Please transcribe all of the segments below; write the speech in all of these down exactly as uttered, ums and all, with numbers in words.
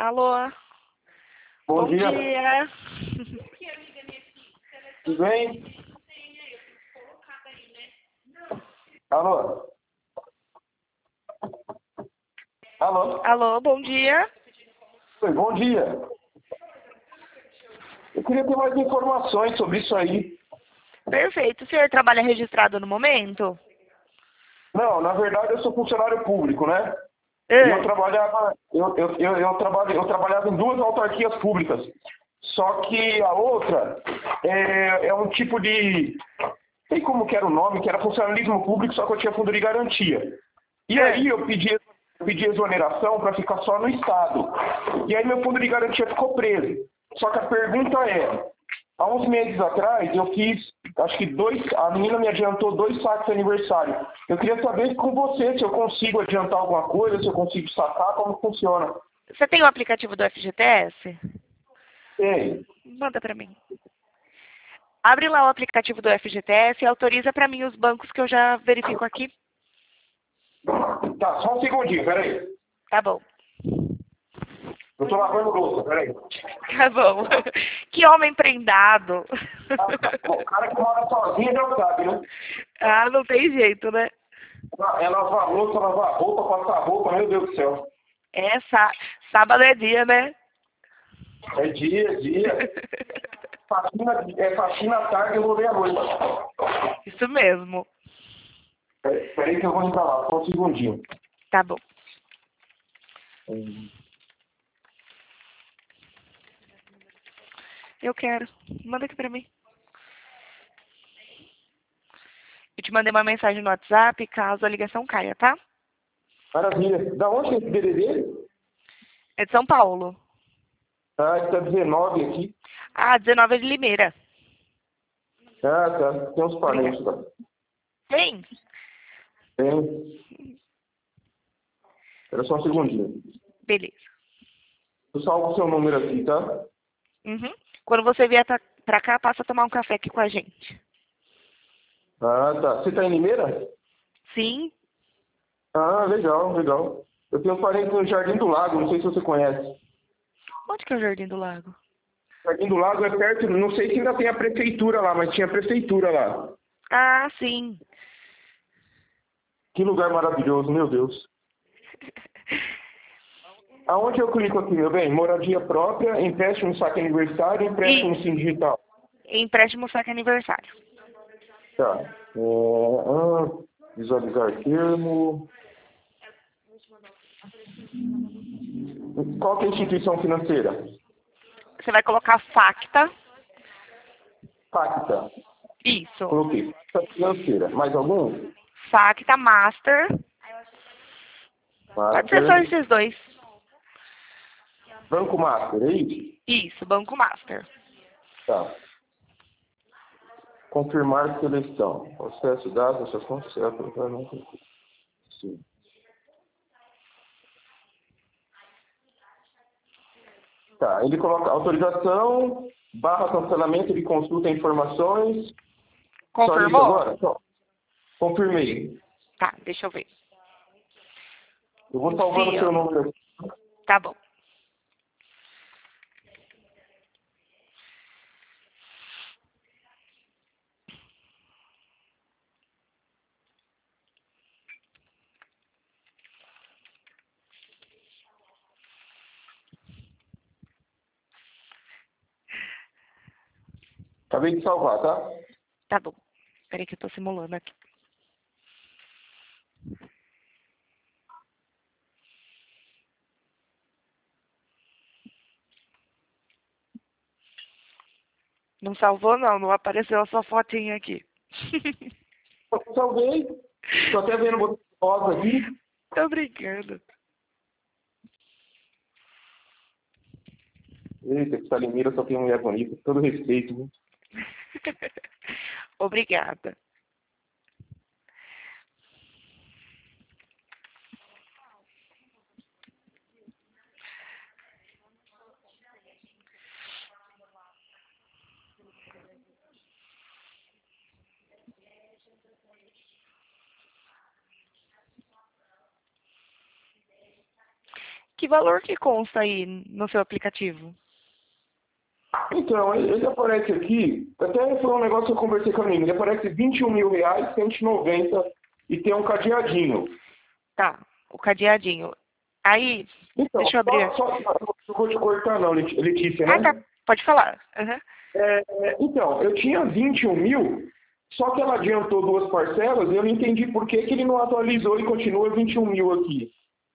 Alô? Bom, Bom dia. dia. Tudo bem? Alô? Alô? Alô, bom dia. Oi, bom dia. Eu queria ter mais informações sobre isso aí. Perfeito. O senhor trabalha registrado no momento? Não, na verdade eu sou funcionário público, né? E eu Ah, trabalhava, eu, eu, eu, eu, trabalha, eu trabalhava em duas autarquias públicas. Só que a outra é, é um tipo de. Sei como que era o nome, que era funcionalismo público, só que eu tinha fundo de garantia. E ah. aí eu pedi, eu pedi exoneração para ficar só no Estado. E aí meu fundo de garantia ficou preso. Só que a pergunta é, há uns meses atrás eu fiz, acho que dois, a menina me adiantou dois saques de aniversário. Eu queria saber com você se eu consigo adiantar alguma coisa, se eu consigo sacar, como funciona. Você tem o aplicativo do F G T S? Ei, Manda pra mim. Abre lá o aplicativo do F G T S e autoriza pra mim os bancos que eu já verifico aqui. tá, só um segundinho, peraí. Tá bom. Eu tô lavando louça, peraí. Tá bom. Que homem prendado. O cara que mora sozinho já sabe, né? Ah, não tem jeito, né? É lavar louça, lavar roupa, passar roupa, meu Deus do céu. É, sá... sábado é dia, né? É dia, é dia. Faxina, é faxina à tarde, eu vou ver à noite. Isso mesmo. Peraí, peraí que eu vou entrar lá, só um segundinho. Tá bom. Hum. Eu quero. Manda aqui pra mim. Eu te mandei uma mensagem no WhatsApp caso a ligação caia, tá? Maravilha. Da onde é esse D D D? É de São Paulo. Ah, está dezenove aqui. Ah, dezenove é de Limeira. Ah, tá. Tem uns parentes lá. Tem? Tem. Espera só um segundinho. Beleza. Eu salvo o seu número aqui, tá? Uhum. Quando você vier pra, pra cá, passa a tomar um café aqui com a gente. Ah, tá. Você tá em Limeira? Sim? Ah, legal, legal. Eu tenho parentes no Jardim do Lago, não sei se você conhece. Onde que é o Jardim do Lago? Jardim do Lago é perto, não sei se ainda tem a prefeitura lá, mas tinha a prefeitura lá. Ah, sim. Que lugar maravilhoso, meu Deus. Aonde eu clico aqui, meu bem? Moradia própria, empréstimo saque aniversário, empréstimo E sim digital. empréstimo saque aniversário. Tá. É, ah, visualizar termo. Qual que é a instituição financeira? Você vai colocar Facta. Facta. Isso. Coloquei. Facta financeira. Mais algum? Facta Master. Pode ser só Master. esses dois. Banco Master, é isso? Isso, Banco Master. Tá. Confirmar seleção. Acesso dados, essas contas será provavelmente. Sim. Tá, ele coloca autorização, barra cancelamento de consulta e informações. Só isso Confirmou? agora? Só. Confirmei. Tá, deixa eu ver. Eu vou salvando o seu Luciano. número. Tá bom. Acabei de salvar, tá? Tá bom. Peraí que eu tô simulando aqui. Não salvou, não. Não apareceu a sua fotinha aqui. Salvei. Tô até vendo você rosa aqui. Tô brincando. Eita, que Salimira só tem mulher bonita. Todo respeito, viu? Obrigada. Que valor que consta aí no seu aplicativo? Então, ele ele aparece aqui, até foi um negócio que eu conversei com a menina, ele aparece vinte e um mil reais, cento e noventa e tem um cadeadinho. Tá, o cadeadinho. Aí, Então, deixa eu abrir. só, só, não vou te cortar não, Leti- Letícia, Ah, né? tá. Pode falar. Uhum. É, então, eu tinha vinte e um mil, só que ela adiantou duas parcelas e eu não entendi por que, que ele não atualizou e continua vinte e um mil aqui.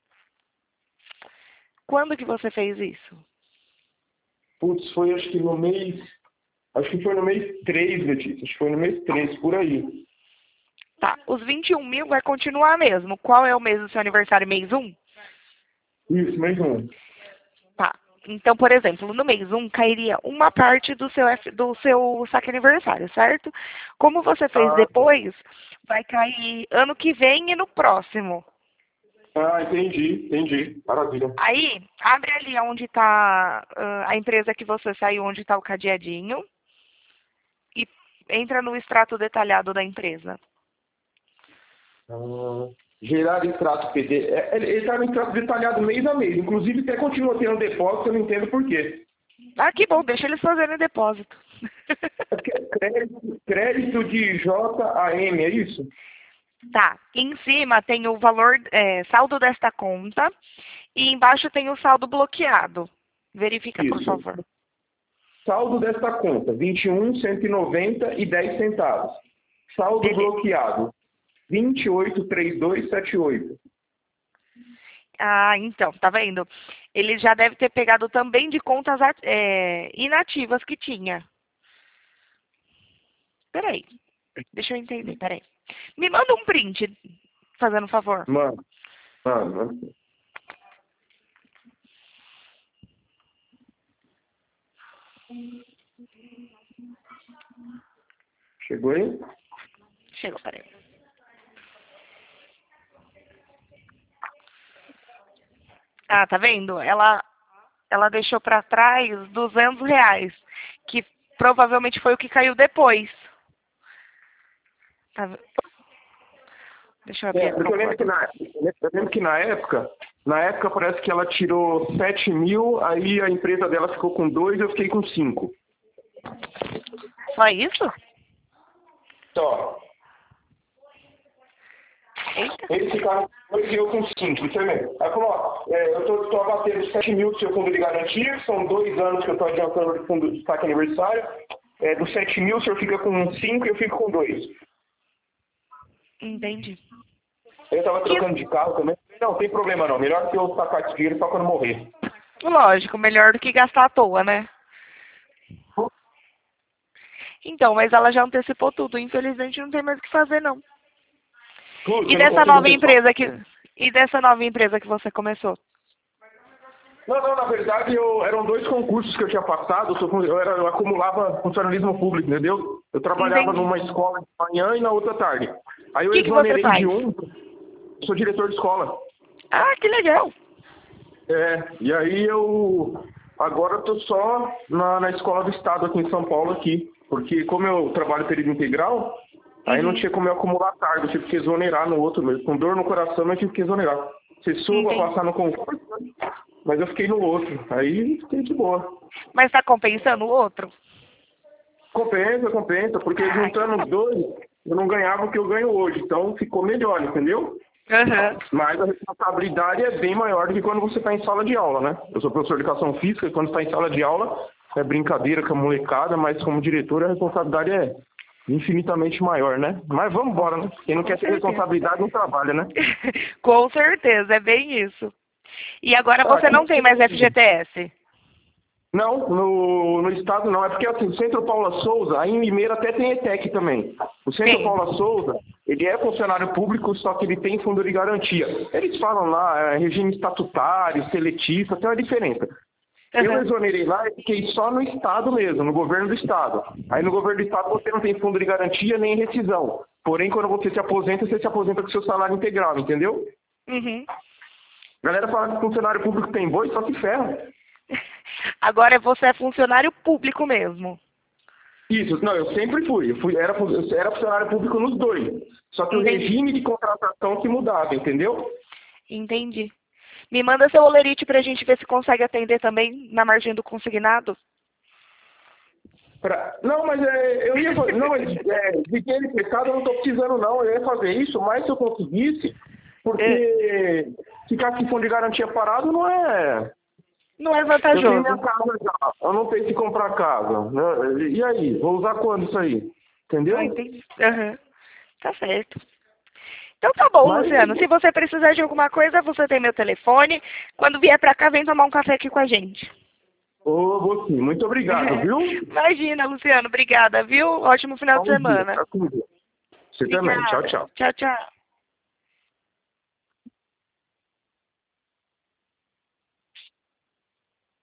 Quando que você fez isso? Putz, foi acho que no mês. Acho que foi no mês três, Letícia. Acho que foi no mês três, por aí. Tá, os vinte e um mil vai continuar mesmo. Qual é o mês do seu aniversário? Mês um? Isso, mês um. Tá. Então, por exemplo, no mês um cairia uma parte do seu, F- do seu saque aniversário, certo? Como você fez Ah, depois, vai cair ano que vem e no próximo. ah, entendi, entendi. Maravilha. Aí, abre ali onde está a empresa que você saiu, onde está o cadeadinho, e entra no extrato detalhado da empresa. Ah, gerar extrato P D. É, Ele está no extrato detalhado mês a mês. Inclusive, até continua tendo depósito, eu não entendo por quê. Ah, que bom, deixa eles fazerem depósito. É porque é crédito, crédito de J A M, é isso? Tá, em cima tem o valor, é, saldo desta conta, e embaixo tem o saldo bloqueado. Verifica, por Isso. favor. Saldo desta conta, vinte e um, cento e noventa e dez centavos. Saldo Beleza. bloqueado, vinte e oito, trinta e dois, setenta e oito. Ah, então, tá vendo? Ele já deve ter pegado também de contas at- é, inativas que tinha. Peraí, deixa eu entender, peraí. Me manda um print, fazendo um favor. Mano, mano, mano. Chegou aí? Chegou, peraí. Ah, tá vendo? Ela, ela deixou pra trás duzentos reais, que provavelmente foi o que caiu depois. Tá ve- Deixa eu abrir É, a porque eu lembro, que calculadora. na, eu lembro que na época, na época parece que ela tirou sete mil, aí a empresa dela ficou com dois, eu fiquei com cinco. Só isso? Só. Eita. Eles ficaram com dois e eu com cinco, isso mesmo. Aí falou, ó, é, eu tô, tô abatendo sete mil do seu fundo de garantia, que são dois anos que eu tô adiantando do fundo de saque aniversário. É, dos sete mil, o senhor fica com cinco e eu fico com dois. Entendi. Eu tava Que- trocando de carro também. Não, tem problema não. Melhor que eu sacar esse dinheiro só quando morrer. Lógico, melhor do que gastar à toa, né? Então, mas ela já antecipou tudo. Infelizmente não tem mais o que fazer, não. Putz, E eu não dessa consigo nova antecipar. empresa que e dessa nova empresa que você começou? Não, não, na verdade eu, eram dois concursos que eu tinha passado, eu, sou- eu, era, eu acumulava funcionalismo público, entendeu? Eu trabalhava Entendi. numa escola de manhã e na outra tarde. Aí O eu que, que você exonerei faz? de um, sou diretor de escola. Ah, que legal. É, e aí eu agora eu tô só na, na escola do estado aqui em São Paulo aqui. Porque como eu trabalho período integral, aí não Uhum. tinha como eu acumular cargo, eu tive que exonerar no outro mesmo. Com dor no coração, eu tive que exonerar. Você soube Entendi. passar no concurso, né? Mas eu fiquei no outro. Aí fiquei de boa. Mas está compensando o outro? Compensa, compensa, porque Ah, juntando os dois, eu não ganhava o que eu ganho hoje. Então ficou melhor, entendeu? Aham. Mas a responsabilidade é bem maior do que quando você está em sala de aula, né? Eu sou professor de educação física e quando está em sala de aula é brincadeira com a molecada, mas como diretor a responsabilidade é infinitamente maior, né? Mas vamos embora, né? Quem não Com quer ter certeza. responsabilidade não trabalha, né? Com certeza, é bem isso. E agora Ah, você não que- tem mais F G T S? Não, no, no estado não. É porque assim, o Centro Paula Souza, aí em Limeira até tem ETEC também. O Centro Tem. Paula Souza, ele é funcionário público, só que ele tem fundo de garantia. Eles falam lá, é, regime estatutário, seletista, tem uma diferença. Eu Aham. exonerei lá e fiquei só no estado mesmo, no governo do estado. Aí no governo do estado você não tem fundo de garantia nem rescisão. Porém, quando você se aposenta, você se aposenta com seu salário integral, entendeu? Uhum. A galera fala que funcionário público tem boi, só que ferra. Agora você é funcionário público mesmo. Isso, não, eu sempre fui. Eu fui era, eu era funcionário público nos dois. Só que o Entendi. regime de contratação que mudava, entendeu? Entendi. Me manda seu olerite pra gente ver se consegue atender também na margem do consignado. Pra... Não, mas é, eu ia fazer. Não, mas é, de aquele pecado eu não tô precisando, não. Eu ia fazer isso, mas se eu conseguisse, porque é. ficar com fundo de garantia parado não é. Não é Eu vantajoso. tenho minha casa já. Eu não tenho que comprar casa. Né? E aí? Vou usar quando isso aí? Entendeu? Ah, entendi. Uhum. Tá certo. Então tá bom, Mas... Luciano. Se você precisar de alguma coisa, você tem meu telefone. Quando vier pra cá, vem tomar um café aqui com a gente. Ô, oh, vou sim. Muito obrigado, viu? Imagina, Luciano. Obrigada, viu? Ótimo final Bom de semana. dia. Você Obrigada. também. Tchau, tchau. Tchau, tchau.